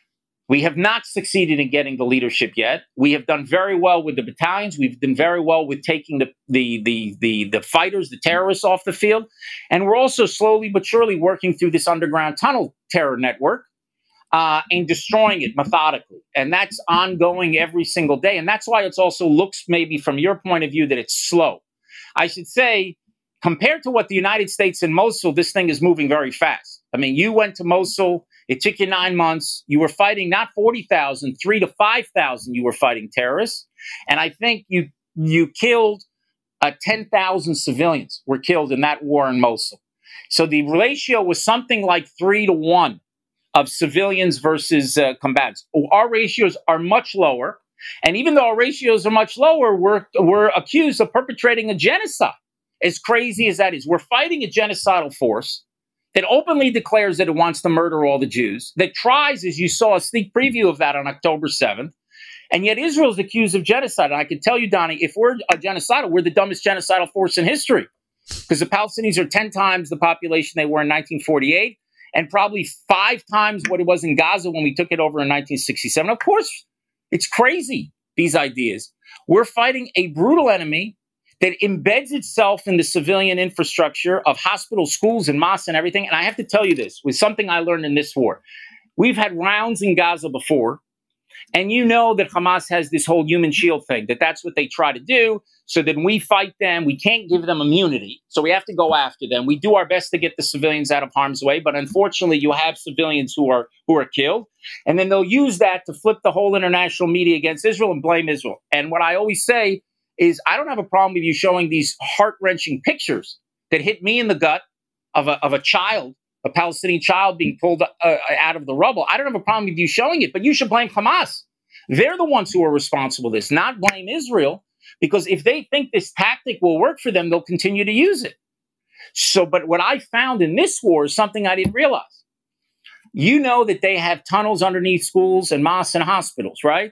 We have not succeeded in getting the leadership yet. We have done very well with the battalions. We've done very well with taking the, the, the, the, the fighters, the terrorists off the field. And we're also slowly but surely working through this underground tunnel terror network uh, and destroying it methodically. And that's ongoing every single day. And that's why it also looks, maybe from your point of view, that it's slow. I should say, compared to what the United States in Mosul, this thing is moving very fast. I mean, you went to Mosul. It took you nine months. You were fighting not forty thousand, three to five thousand. You were fighting terrorists. And I think you you killed uh, ten thousand civilians were killed in that war in Mosul. So the ratio was something like three to one of civilians versus uh, combatants. Our ratios are much lower. And even though our ratios are much lower, we're, we're accused of perpetrating a genocide. As crazy as that is, we're fighting a genocidal force that openly declares that it wants to murder all the Jews, that tries, as you saw, a sneak preview of that on October seventh, and yet Israel's accused of genocide. And I can tell you, Donnie, if we're a genocidal, we're the dumbest genocidal force in history, because the Palestinians are ten times the population they were in nineteen forty-eight, and probably five times what it was in Gaza when we took it over in nineteen sixty-seven. Of course, it's crazy, these ideas. We're fighting a brutal enemy that embeds itself in the civilian infrastructure of hospitals, schools, and mosques and everything. And I have to tell you this, with something I learned in this war. We've had rounds in Gaza before, and you know that Hamas has this whole human shield thing, that that's what they try to do, so that when we fight them, we can't give them immunity, so we have to go after them. We do our best to get the civilians out of harm's way, but unfortunately, you have civilians who are who are killed, and then they'll use that to flip the whole international media against Israel and blame Israel. And what I always say is, I don't have a problem with you showing these heart-wrenching pictures that hit me in the gut of a, of a child, a Palestinian child being pulled uh, out of the rubble. I don't have a problem with you showing it, but you should blame Hamas. They're the ones who are responsible for this, not blame Israel, because if they think this tactic will work for them, they'll continue to use it. So, but what I found in this war is something I didn't realize. You know that they have tunnels underneath schools and mosques and hospitals, right?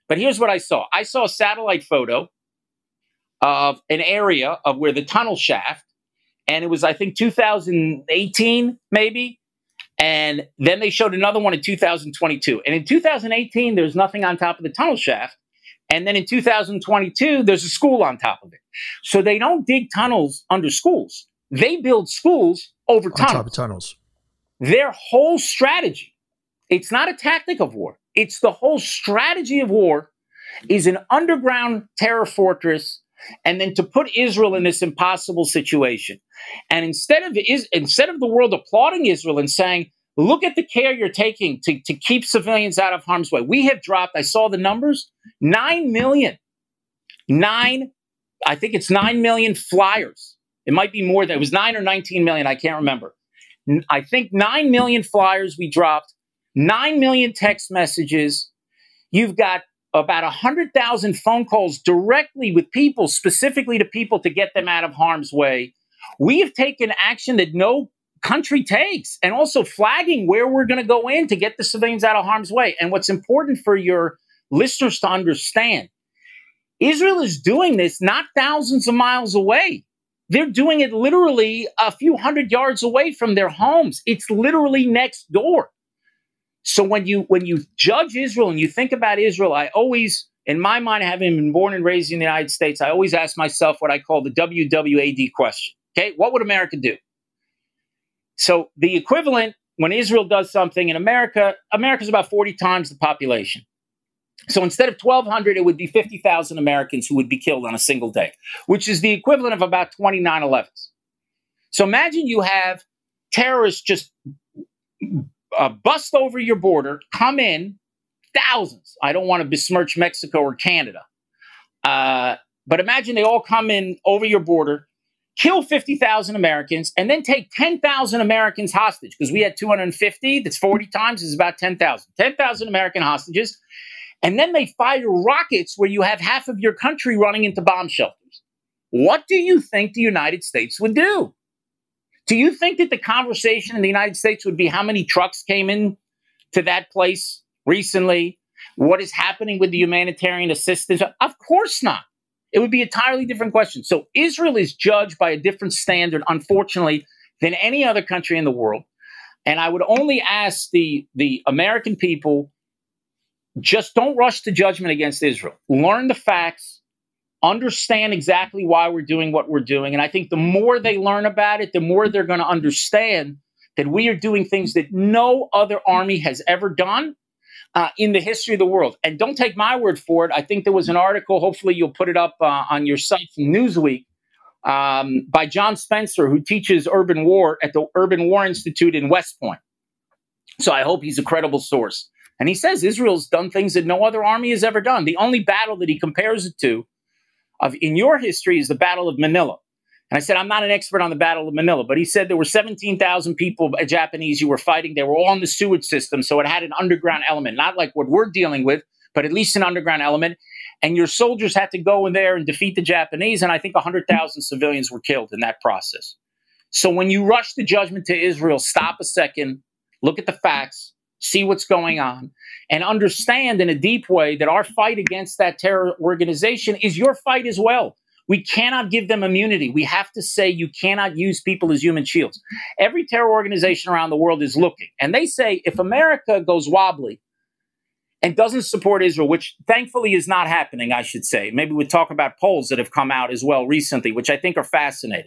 But here's what I saw. I saw a satellite photo of an area of where the tunnel shaft, and it was, I think, two thousand eighteen, maybe. And then they showed another one in two thousand twenty-two. And in two thousand eighteen, there's nothing on top of the tunnel shaft. And then in two thousand twenty-two, there's a school on top of it. So they don't dig tunnels under schools. They build schools over On tunnels. top of tunnels. Their whole strategy, it's not a tactic of war. It's the whole strategy of war is an underground terror fortress, and then to put Israel in this impossible situation. And instead of is, instead of the world applauding Israel and saying, look at the care you're taking to, to keep civilians out of harm's way, we have dropped, I saw the numbers, nine million. Nine, I think it's nine million flyers. It might be more than, it was nine or nineteen million, I can't remember. I think nine million flyers we dropped, nine million text messages. You've got about one hundred thousand phone calls directly with people, specifically to people to get them out of harm's way. We have taken action that no country takes, and also flagging where we're going to go in to get the civilians out of harm's way. And what's important for your listeners to understand, Israel is doing this not thousands of miles away. They're doing it literally a few hundred yards away from their homes. It's literally next door. So when you when you judge Israel and you think about Israel, I always, in my mind, having been born and raised in the United States, I always ask myself what I call the W W A D question. Okay, what would America do? So the equivalent, when Israel does something in America, America's about forty times the population. So instead of twelve hundred, it would be fifty thousand Americans who would be killed on a single day, which is the equivalent of about twenty nine elevens. So imagine you have terrorists just uh, bust over your border, come in, thousands. I don't want to besmirch Mexico or Canada. Uh, but imagine they all come in over your border, kill fifty thousand Americans, and then take ten thousand Americans hostage, because we had two hundred fifty. That's forty times is about ten thousand. ten thousand American hostages. And then they fire rockets where you have half of your country running into bomb shelters. What do you think the United States would do? Do you think that the conversation in the United States would be how many trucks came in to that place recently? What is happening with the humanitarian assistance? Of course not. It would be an entirely different question. So Israel is judged by a different standard, unfortunately, than any other country in the world. And I would only ask the, the American people, just don't rush to judgment against Israel. Learn the facts. Understand exactly why we're doing what we're doing. And I think the more they learn about it, the more they're going to understand that we are doing things that no other army has ever done uh, in the history of the world. And don't take my word for it. I think there was an article, hopefully you'll put it up uh, on your site from Newsweek, um, by John Spencer, who teaches urban war at the Urban War Institute in West Point. So I hope he's a credible source. And he says Israel's done things that no other army has ever done. The only battle that he compares it to of in your history is the Battle of Manila. And I said, I'm not an expert on the Battle of Manila, but he said there were seventeen thousand people, uh, Japanese, who were fighting. They were all in the sewage system, so it had an underground element, not like what we're dealing with, but at least an underground element. And your soldiers had to go in there and defeat the Japanese, and I think one hundred thousand civilians were killed in that process. So when you rush to judgment to Israel, stop a second, look at the facts, see what's going on, and understand in a deep way that our fight against that terror organization is your fight as well. We cannot give them immunity. We have to say you cannot use people as human shields. Every terror organization around the world is looking, and they say if America goes wobbly and doesn't support Israel, which thankfully is not happening, I should say. Maybe we'll talk about polls that have come out as well recently, which I think are fascinating.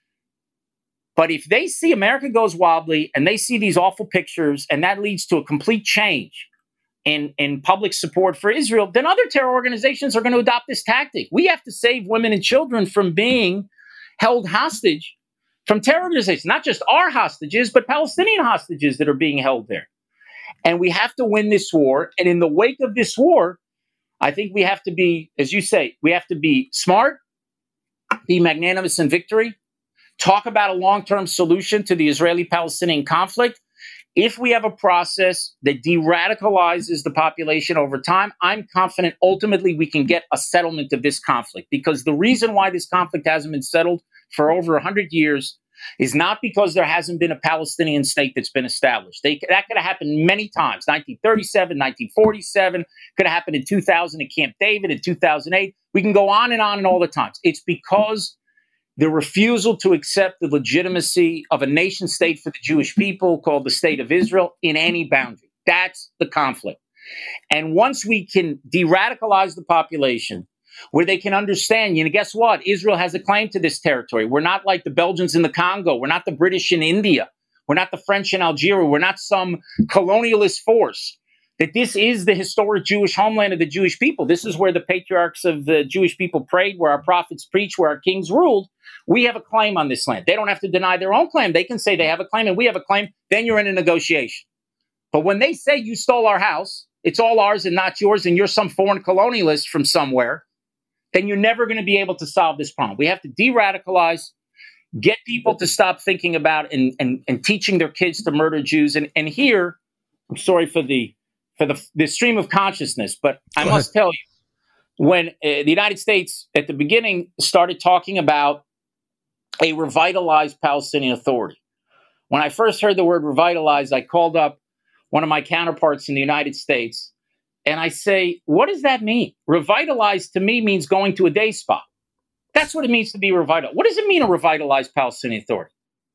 But if they see America goes wobbly and they see these awful pictures and that leads to a complete change in, in public support for Israel, then other terror organizations are going to adopt this tactic. We have to save women and children from being held hostage from terror organizations, not just our hostages, but Palestinian hostages that are being held there. And we have to win this war. And in the wake of this war, I think we have to be, as you say, we have to be smart, be magnanimous in victory, talk about a long-term solution to the Israeli-Palestinian conflict. If we have a process that de-radicalizes the population over time, I'm confident ultimately we can get a settlement of this conflict. Because the reason why this conflict hasn't been settled for over one hundred years is not because there hasn't been a Palestinian state that's been established. They, that could have happened many times, nineteen thirty-seven, nineteen forty-seven, could have happened in two thousand at Camp David, in two thousand eight. We can go on and on and all the times. It's because the refusal to accept the legitimacy of a nation state for the Jewish people called the State of Israel in any boundary. That's the conflict. And once we can de-radicalize the population, where they can understand, you know, guess what? Israel has a claim to this territory. We're not like the Belgians in the Congo. We're not the British in India. We're not the French in Algeria. We're not some colonialist force. That this is the historic Jewish homeland of the Jewish people. This is where the patriarchs of the Jewish people prayed, where our prophets preached, where our kings ruled. We have a claim on this land. They don't have to deny their own claim. They can say they have a claim and we have a claim. Then you're in a negotiation. But when they say you stole our house, it's all ours and not yours, and you're some foreign colonialist from somewhere, then you're never going to be able to solve this problem. We have to de-radicalize, get people to stop thinking about and, and, and teaching their kids to murder Jews. And, and here, I'm sorry for the for the, the stream of consciousness, but I Go must ahead. tell you, when uh, the United States at the beginning started talking about a revitalized Palestinian Authority, when I first heard the word revitalized, I called up one of my counterparts in the United States, and I say, what does that mean? Revitalized to me means going to a day spa. That's what it means to be revitalized. What does it mean, a revitalized Palestinian Authority?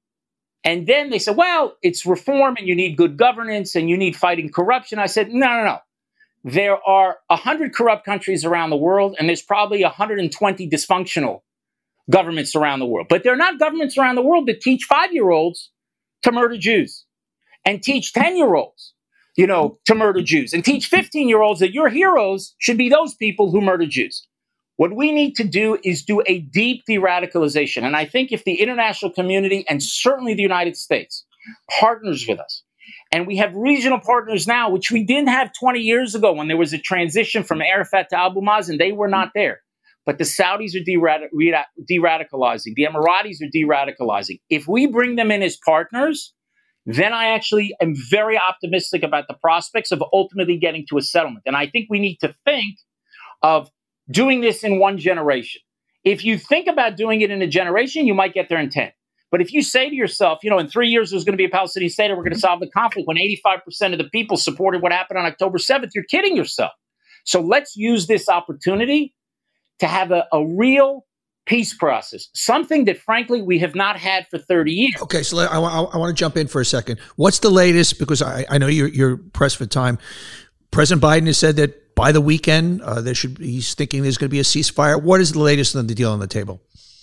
And then they said, well, it's reform and you need good governance and you need fighting corruption. I said, no, no, no. There are one hundred corrupt countries around the world, and there's probably one hundred twenty dysfunctional governments around the world. But they're not governments around the world that teach five-year-olds to murder Jews and teach ten-year-olds, you know, to murder Jews and teach fifteen-year-olds that your heroes should be those people who murder Jews. What we need to do is do a deep de-radicalization. And I think if the international community, and certainly the United States, partners with us, and we have regional partners now, which we didn't have twenty years ago when there was a transition from Arafat to Abu Mazen, they were not there. But the Saudis are de-radicalizing. The Emiratis are de-radicalizing. If we bring them in as partners, then I actually am very optimistic about the prospects of ultimately getting to a settlement. And I think we need to think of doing this in one generation. If you think about doing it in a generation, you might get there in ten. But if you say to yourself, you know, in three years there's going to be a Palestinian state and we're going to solve the conflict, when eighty-five percent of the people supported what happened on October seventh, you're kidding yourself. So let's use this opportunity to have a, a real peace process, something that, frankly, we have not had for thirty years. Okay, so I, I, I want to jump in for a second. What's the latest? Because I, I know you're, you're pressed for time. President Biden has said that by the weekend, uh, there should he's thinking there's going to be a ceasefire. What is the latest on the deal on the table?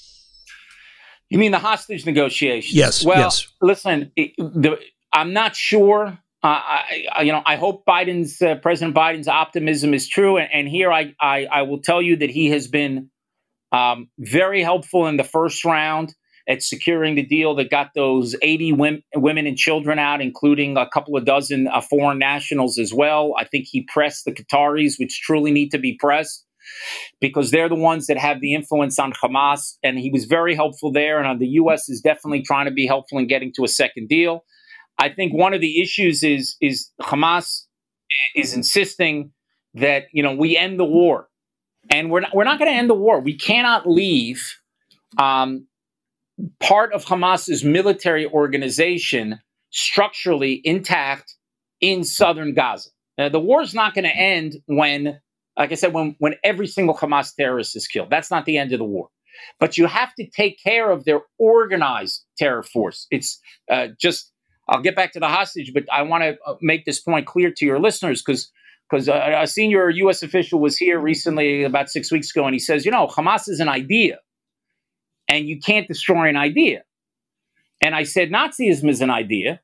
You mean the hostage negotiations? Yes. Well, yes. listen, it, the, I'm not sure. Uh, I, I, you know, I hope Biden's uh, President Biden's optimism is true. And, and here I, I, I will tell you that he has been um, very helpful in the first round at securing the deal that got those eighty women, women and children out, including a couple of dozen uh, foreign nationals as well. I think he pressed the Qataris, which truly need to be pressed, because they're the ones that have the influence on Hamas. And he was very helpful there. And uh, the U S is definitely trying to be helpful in getting to a second deal. I think one of the issues is, is Hamas is insisting that, you know, we end the war. And we're not, we're not going to end the war. We cannot leave um, part of Hamas's military organization structurally intact in southern Gaza. Uh, the war is not going to end when, like I said, when, when every single Hamas terrorist is killed. That's not the end of the war. But you have to take care of their organized terror force. It's uh, just, I'll get back to the hostage, but I want to make this point clear to your listeners, because because a, a senior U S official was here recently, about six weeks ago, and he says, you know, Hamas is an idea, and you can't destroy an idea. And I said, Nazism is an idea,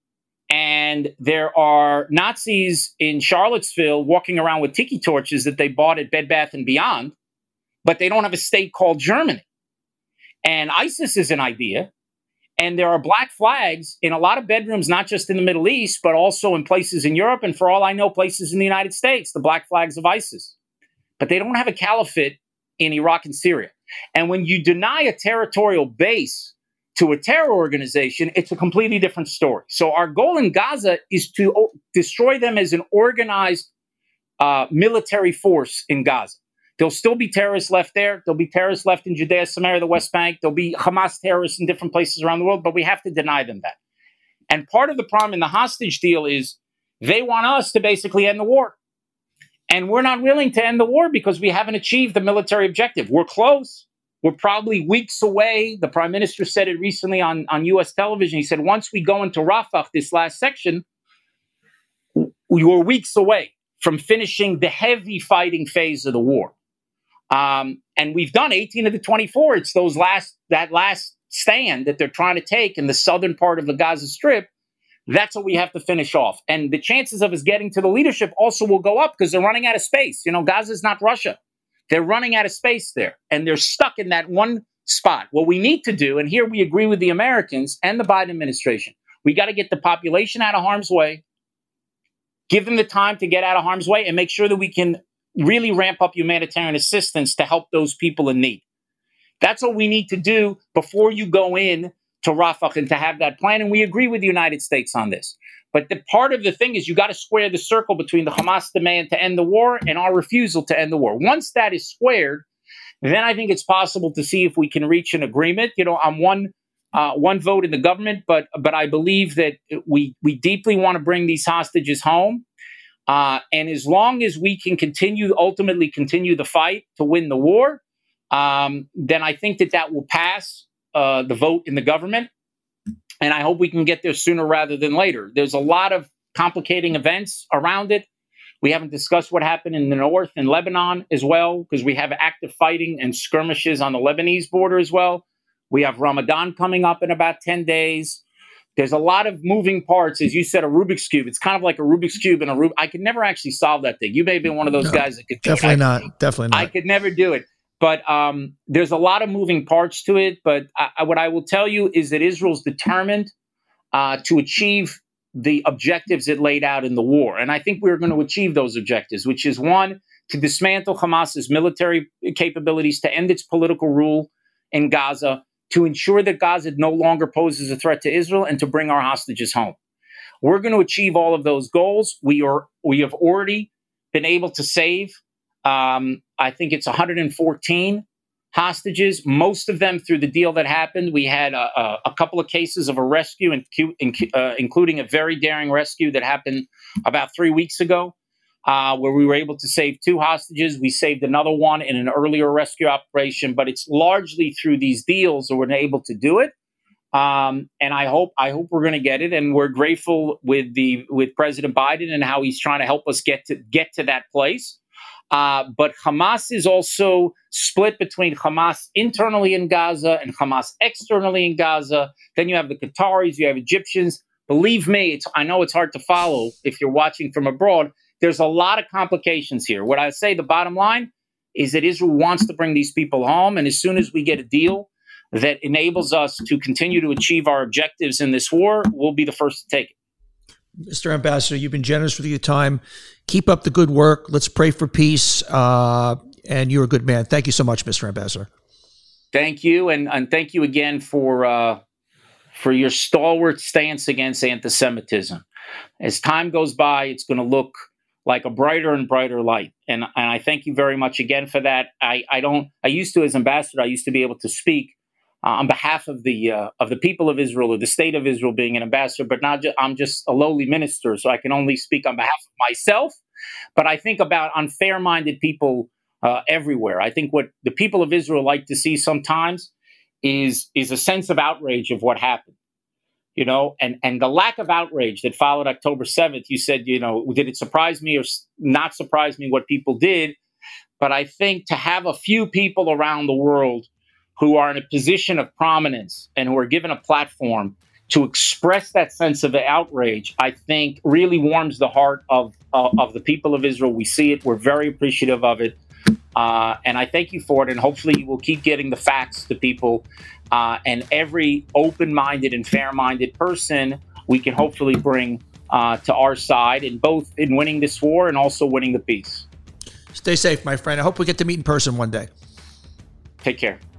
and there are Nazis in Charlottesville walking around with tiki torches that they bought at Bed Bath and Beyond, but they don't have a state called Germany. And ISIS is an idea. And there are black flags in a lot of bedrooms, not just in the Middle East, but also in places in Europe. And for all I know, places in the United States, the black flags of ISIS. But they don't have a caliphate in Iraq and Syria. And when you deny a territorial base to a terror organization, it's a completely different story. So our goal in Gaza is to o- destroy them as an organized uh, military force in Gaza. There'll still be terrorists left there. There'll be terrorists left in Judea, Samaria, the West Bank. There'll be Hamas terrorists in different places around the world, but we have to deny them that. And part of the problem in the hostage deal is they want us to basically end the war. And we're not willing to end the war because we haven't achieved the military objective. We're close. We're probably weeks away. The prime minister said it recently on, on U S television. He said, once we go into Rafah, this last section, we were weeks away from finishing the heavy fighting phase of the war. Um, and we've done eighteen of the twenty-four. It's those last, that last stand that they're trying to take in the southern part of the Gaza Strip. That's what we have to finish off. And the chances of us getting to the leadership also will go up because they're running out of space. You know, Gaza is not Russia. They're running out of space there, and they're stuck in that one spot. What we need to do, and here we agree with the Americans and the Biden administration, we got to get the population out of harm's way, give them the time to get out of harm's way, and make sure that we can really ramp up humanitarian assistance to help those people in need. That's what we need to do before you go in to Rafah and to have that plan. And we agree with the United States on this. But the part of the thing is you got to square the circle between the Hamas demand to end the war and our refusal to end the war. Once that is squared, then I think it's possible to see if we can reach an agreement, you know, on one uh, one vote in the government. But but I believe that we, we deeply want to bring these hostages home. Uh, and as long as we can continue, ultimately continue the fight to win the war, um, then I think that that will pass uh, the vote in the government. And I hope we can get there sooner rather than later. There's a lot of complicating events around it. We haven't discussed what happened in the north in Lebanon as well, because we have active fighting and skirmishes on the Lebanese border as well. We have Ramadan coming up in about ten days. There's a lot of moving parts. As you said, a Rubik's Cube. It's kind of like a Rubik's Cube and a Rubik. I could never actually solve that thing. You may have been one of those no, guys that could do definitely it. not. Definitely not. I could never do it. But um, there's a lot of moving parts to it. But I, what I will tell you is that Israel's determined uh, to achieve the objectives it laid out in the war. And I think we're going to achieve those objectives, which is, one, to dismantle Hamas's military capabilities, to end its political rule in Gaza, to ensure that Gaza no longer poses a threat to Israel, and to bring our hostages home. We're going to achieve all of those goals. We are we have already been able to save Um, I think it's one hundred fourteen hostages, most of them through the deal that happened. We had a, a, a couple of cases of a rescue, in, in, uh, including a very daring rescue that happened about three weeks ago, uh, where we were able to save two hostages. We saved another one in an earlier rescue operation, but it's largely through these deals that we're able to do it. Um, and I hope I hope we're going to get it. And we're grateful with the with President Biden and how he's trying to help us get to get to that place. Uh, but Hamas is also split between Hamas internally in Gaza and Hamas externally in Gaza. Then you have the Qataris, you have Egyptians. Believe me, it's, I know it's hard to follow if you're watching from abroad. There's a lot of complications here. What I say, the bottom line is that Israel wants to bring these people home. And as soon as we get a deal that enables us to continue to achieve our objectives in this war, we'll be the first to take it. Mister Ambassador, you've been generous with your time. Keep up the good work. Let's pray for peace. Uh, and you're a good man. Thank you so much, Mister Ambassador. Thank you. And, and thank you again for, uh, for your stalwart stance against anti-Semitism. As time goes by, it's going to look like a brighter and brighter light. And, and I thank you very much again for that. I, I don't, I used to, as ambassador, I used to be able to speak Uh, on behalf of the uh, of the people of Israel, or the state of Israel, being an ambassador, but not ju- I'm just a lowly minister, so I can only speak on behalf of myself. But I think about unfair-minded people uh, everywhere. I think what the people of Israel like to see sometimes is is a sense of outrage of what happened, you know, and and the lack of outrage that followed October seventh. You said, you know, did it surprise me or not surprise me what people did? But I think to have a few people around the world who are in a position of prominence and who are given a platform to express that sense of outrage, I think really warms the heart of, uh, of the people of Israel. We see it. We're very appreciative of it. Uh, and I thank you for it. And hopefully you will keep getting the facts to people. Uh, and every open-minded and fair-minded person we can hopefully bring uh, to our side, in both in winning this war and also winning the peace. Stay safe, my friend. I hope we get to meet in person one day. Take care.